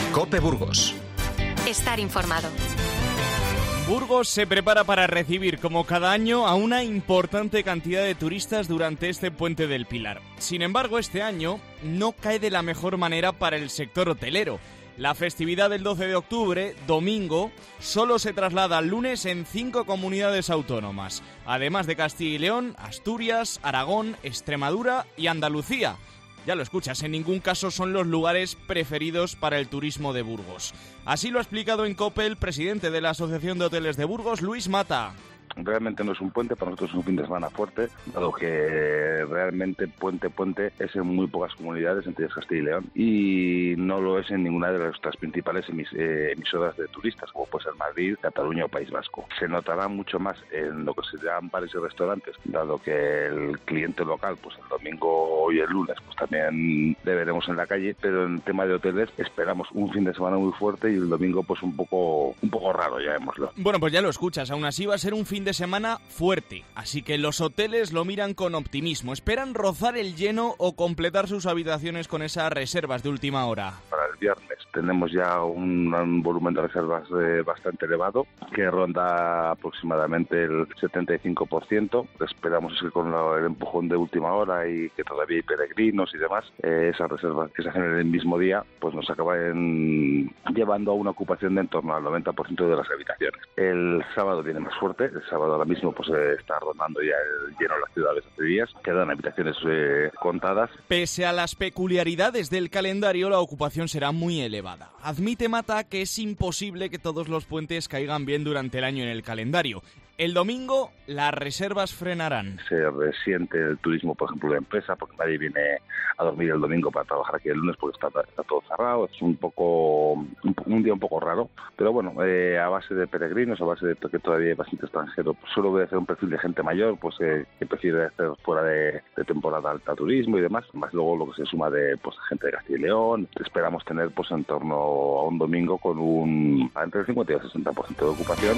COPE Burgos. Estar informado. Burgos se prepara para recibir, como cada año, a una importante cantidad de turistas durante este Puente del Pilar. Sin embargo, este año no cae de la mejor manera para el sector hotelero. La festividad del 12 de octubre, domingo, solo se traslada al lunes en 5 comunidades autónomas, además de Castilla y León, Asturias, Aragón, Extremadura y Andalucía. Ya lo escuchas, en ningún caso son los lugares preferidos para el turismo de Burgos. Así lo ha explicado en COPE el presidente de la Asociación de Hoteles de Burgos, Luis Mata. Realmente no es un puente, para nosotros es un fin de semana fuerte, dado que realmente puente es en muy pocas comunidades, entre ellas Castilla y León, y no lo es en ninguna de nuestras principales emisoras de turistas, como puede ser Madrid, Cataluña o País Vasco. Se notará mucho más en lo que se llaman bares y restaurantes, dado que el cliente local, pues el domingo y el lunes, pues también le veremos en la calle, pero en tema de hoteles esperamos un fin de semana muy fuerte y el domingo pues un poco raro, llamémoslo. Bueno, pues ya lo escuchas, aún así va a ser un fin de semana fuerte, así que los hoteles lo miran con optimismo. Esperan rozar el lleno o completar sus habitaciones con esas reservas de última hora. Para el viernes tenemos ya un volumen de reservas bastante elevado, que ronda aproximadamente el 75%. Esperamos que con el empujón de última hora y que todavía hay peregrinos y demás, esas reservas que se hacen en el mismo día, pues nos acaban llevando a una ocupación de en torno al 90% de las habitaciones. El sábado viene más fuerte. El sábado ahora mismo pues está rondando ya el lleno de las ciudades hace días. Quedan habitaciones contadas. Pese a las peculiaridades del calendario, la ocupación será muy elevada. Admite Mata que es imposible que todos los puentes caigan bien durante el año en el calendario. El domingo las reservas frenarán. Se resiente el turismo, por ejemplo, de empresa, porque nadie viene a dormir el domingo para trabajar aquí el lunes porque está todo cerrado. Es un día un poco raro, pero bueno, a base de peregrinos, a base de que todavía hay bastante extranjero, pues solo voy a hacer un perfil de gente mayor, pues que prefiere hacer fuera de temporada alta turismo y demás, más luego lo que se suma de pues gente de Castilla y León. Esperamos tener pues en torno a un domingo con entre el 50 y el 60% de ocupación.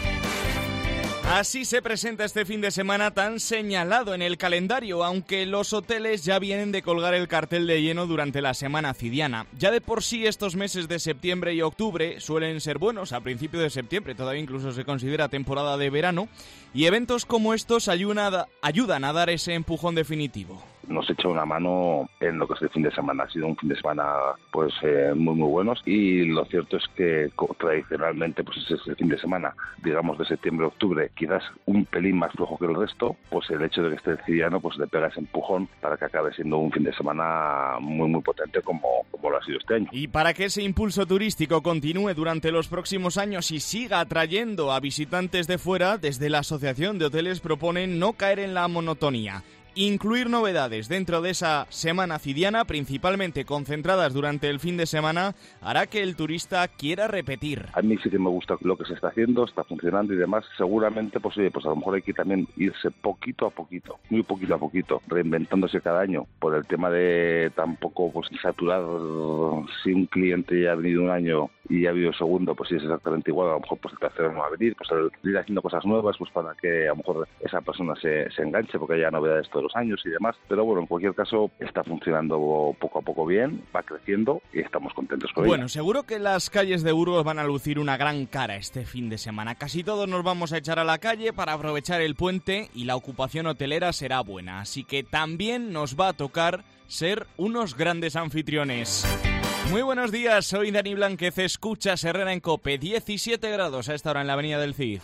Así se presenta este fin de semana tan señalado en el calendario, aunque los hoteles ya vienen de colgar el cartel de lleno durante la semana cidiana. Ya de por sí estos meses de septiembre y octubre suelen ser buenos, a principio de septiembre todavía incluso se considera temporada de verano, y eventos como estos ayudan a dar ese empujón definitivo. Nos echa una mano en lo que es el fin de semana. Ha sido un fin de semana pues muy buenos, y lo cierto es que tradicionalmente pues ese es el fin de semana, digamos, de septiembre a octubre, quizás un pelín más flojo que el resto. Pues el hecho de que esté el cidiano pues le pega ese empujón para que acabe siendo un fin de semana muy potente como lo ha sido este año. Y para que ese impulso turístico continúe durante los próximos años y siga atrayendo a visitantes de fuera, desde la Asociación de Hoteles proponen no caer en la monotonía. Incluir novedades dentro de esa semana cidiana, principalmente concentradas durante el fin de semana, hará que el turista quiera repetir. A mí sí que me gusta lo que se está haciendo, está funcionando y demás. Seguramente, pues a lo mejor hay que también irse poquito a poquito, muy poquito a poquito, reinventándose cada año, por el tema de tampoco pues saturar. Si un cliente ya ha venido un año y ya ha habido segundo, pues sí es exactamente igual, a lo mejor pues el tercero no va a venir, pues el ir haciendo cosas nuevas, pues para que a lo mejor esa persona se enganche, porque haya novedades todos los años y demás. Pero bueno, en cualquier caso está funcionando poco a poco bien, va creciendo y estamos contentos con ello. Bueno, seguro que las calles de Burgos van a lucir una gran cara este fin de semana. Casi todos nos vamos a echar a la calle para aprovechar el puente y la ocupación hotelera será buena, así que también nos va a tocar ser unos grandes anfitriones. Muy buenos días, soy Dani Blanquez, escuchas Herrera en COPE, 17 grados a esta hora en la avenida del Cid.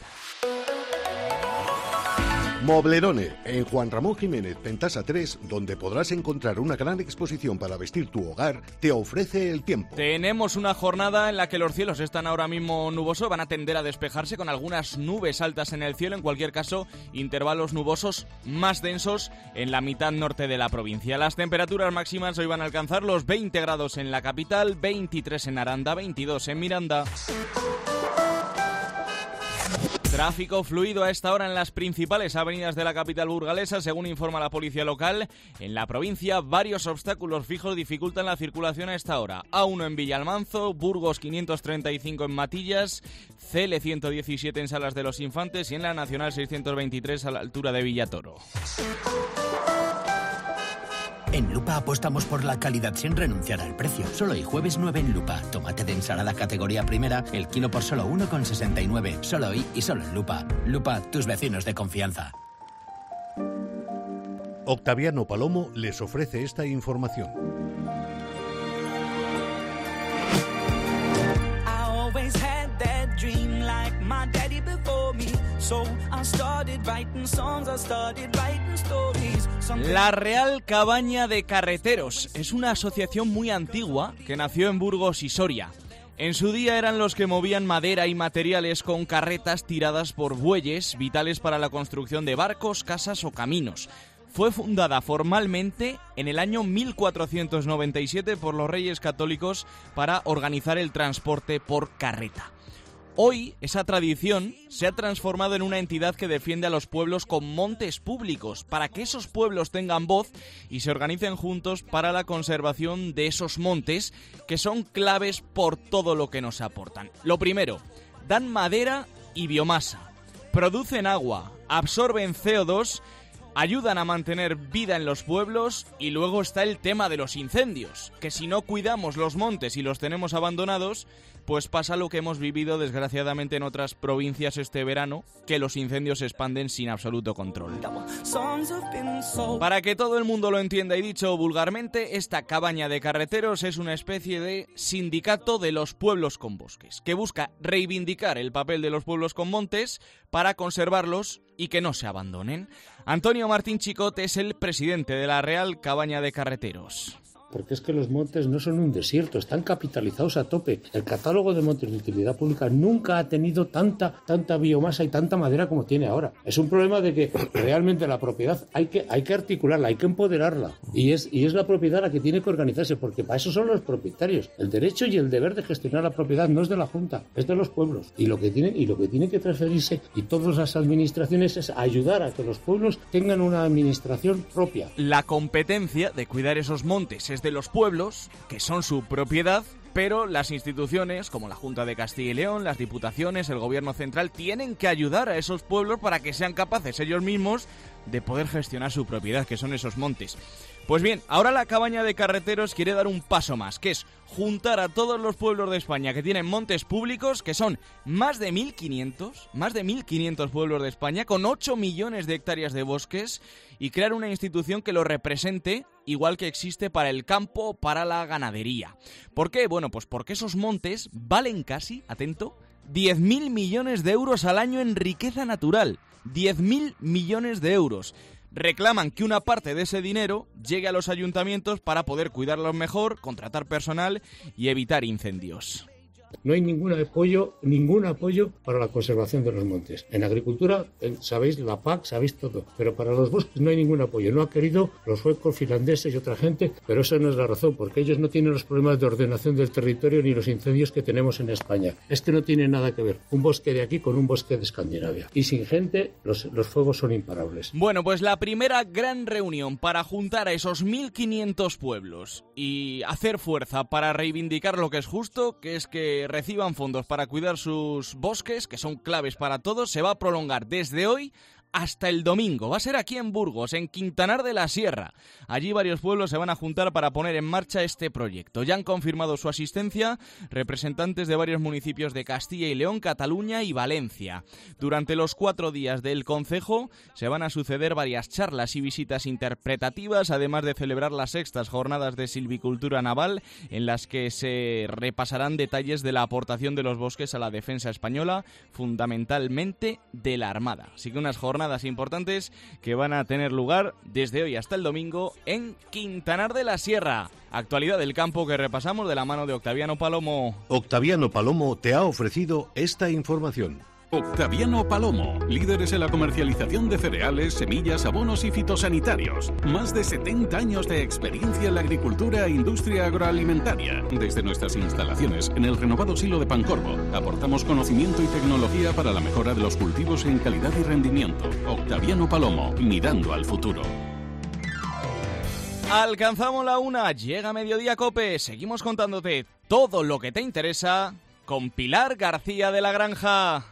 Moblerone, en Juan Ramón Jiménez, Pentasa 3, donde podrás encontrar una gran exposición para vestir tu hogar, te ofrece el tiempo. Tenemos una jornada en la que los cielos están ahora mismo nubosos, van a tender a despejarse con algunas nubes altas en el cielo, en cualquier caso, intervalos nubosos más densos en la mitad norte de la provincia. Las temperaturas máximas hoy van a alcanzar los 20 grados en la capital, 23 en Aranda, 22 en Miranda. Tráfico fluido a esta hora en las principales avenidas de la capital burgalesa, según informa la policía local. En la provincia, varios obstáculos fijos dificultan la circulación a esta hora. A1 en Villalmanzo, Burgos 535 en Matillas, CL 117 en Salas de los Infantes y en la Nacional 623 a la altura de Villatoro. En Lupa apostamos por la calidad sin renunciar al precio. Solo hoy jueves 9 en Lupa. Tomate de ensalada categoría primera, el kilo por solo 1,69. Solo hoy y solo en Lupa. Lupa, tus vecinos de confianza. Octaviano Palomo les ofrece esta información. La Real Cabaña de Carreteros es una asociación muy antigua que nació en Burgos y Soria. En su día eran los que movían madera y materiales con carretas tiradas por bueyes, vitales para la construcción de barcos, casas o caminos. Fue fundada formalmente en el año 1497 por los Reyes Católicos para organizar el transporte por carreta. Hoy, esa tradición se ha transformado en una entidad que defiende a los pueblos con montes públicos, para que esos pueblos tengan voz y se organicen juntos para la conservación de esos montes, que son claves por todo lo que nos aportan. Lo primero, dan madera y biomasa, producen agua, absorben CO2, ayudan a mantener vida en los pueblos y luego está el tema de los incendios, que si no cuidamos los montes y los tenemos abandonados, pues pasa lo que hemos vivido desgraciadamente en otras provincias este verano, que los incendios se expanden sin absoluto control. Para que todo el mundo lo entienda y dicho vulgarmente, esta cabaña de carreteros es una especie de sindicato de los pueblos con bosques, que busca reivindicar el papel de los pueblos con montes para conservarlos y que no se abandonen. Antonio Martín Chicot es el presidente de la Real Cabaña de Carreteros. Porque es que los montes no son un desierto, están capitalizados a tope. El catálogo de montes de utilidad pública nunca ha tenido tanta biomasa y tanta madera como tiene ahora. Es un problema de que realmente la propiedad hay que articularla, hay que empoderarla. Y es la propiedad la que tiene que organizarse, porque para eso son los propietarios. El derecho y el deber de gestionar la propiedad no es de la Junta, es de los pueblos. Y lo que tiene que transferirse, y todas las administraciones, es ayudar a que los pueblos tengan una administración propia. La competencia de cuidar esos montes es de los pueblos, que son su propiedad, pero las instituciones como la Junta de Castilla y León, las diputaciones, el gobierno central tienen que ayudar a esos pueblos para que sean capaces ellos mismos de poder gestionar su propiedad, que son esos montes. Pues bien, ahora la Cabaña de Carreteros quiere dar un paso más, que es juntar a todos los pueblos de España que tienen montes públicos, que son más de 1.500 pueblos de España, con 8 millones de hectáreas de bosques, y crear una institución que lo represente, igual que existe para el campo o para la ganadería. ¿Por qué? Bueno, pues porque esos montes valen casi, atento, 10.000 millones de euros al año en riqueza natural. 10.000 millones de euros. Reclaman que una parte de ese dinero llegue a los ayuntamientos para poder cuidarlos mejor, contratar personal y evitar incendios. No hay ningún apoyo para la conservación de los montes. En agricultura, sabéis, la PAC, sabéis todo, pero para los bosques no hay ningún apoyo. No ha querido los suecos, finlandeses y otra gente, pero esa no es la razón, porque ellos no tienen los problemas de ordenación del territorio ni los incendios que tenemos en España. Es que no tiene nada que ver un bosque de aquí con un bosque de Escandinavia. Y sin gente, los fuegos son imparables. Bueno, pues la primera gran reunión para juntar a esos 1.500 pueblos y hacer fuerza para reivindicar lo que es justo, que es que reciban fondos para cuidar sus bosques, que son claves para todos, se va a prolongar desde hoy hasta el domingo. Va a ser aquí en Burgos, en Quintanar de la Sierra. Allí varios pueblos se van a juntar para poner en marcha este proyecto. Ya han confirmado su asistencia representantes de varios municipios de Castilla y León, Cataluña y Valencia. Durante los 4 días del concejo se van a suceder varias charlas y visitas interpretativas, además de celebrar las 6ª jornadas de silvicultura naval, en las que se repasarán detalles de la aportación de los bosques a la defensa española, fundamentalmente de la Armada. Así que unas jornadas importantes que van a tener lugar desde hoy hasta el domingo en Quintanar de la Sierra. Actualidad del campo que repasamos de la mano de Octaviano Palomo. Octaviano Palomo te ha ofrecido esta información. Octaviano Palomo, líderes en la comercialización de cereales, semillas, abonos y fitosanitarios. Más de 70 años de experiencia en la agricultura e industria agroalimentaria. Desde nuestras instalaciones en el renovado silo de Pancorbo, aportamos conocimiento y tecnología para la mejora de los cultivos en calidad y rendimiento. Octaviano Palomo, mirando al futuro. Alcanzamos la 1, llega Mediodía Cope, seguimos contándote todo lo que te interesa con Pilar García de la Granja.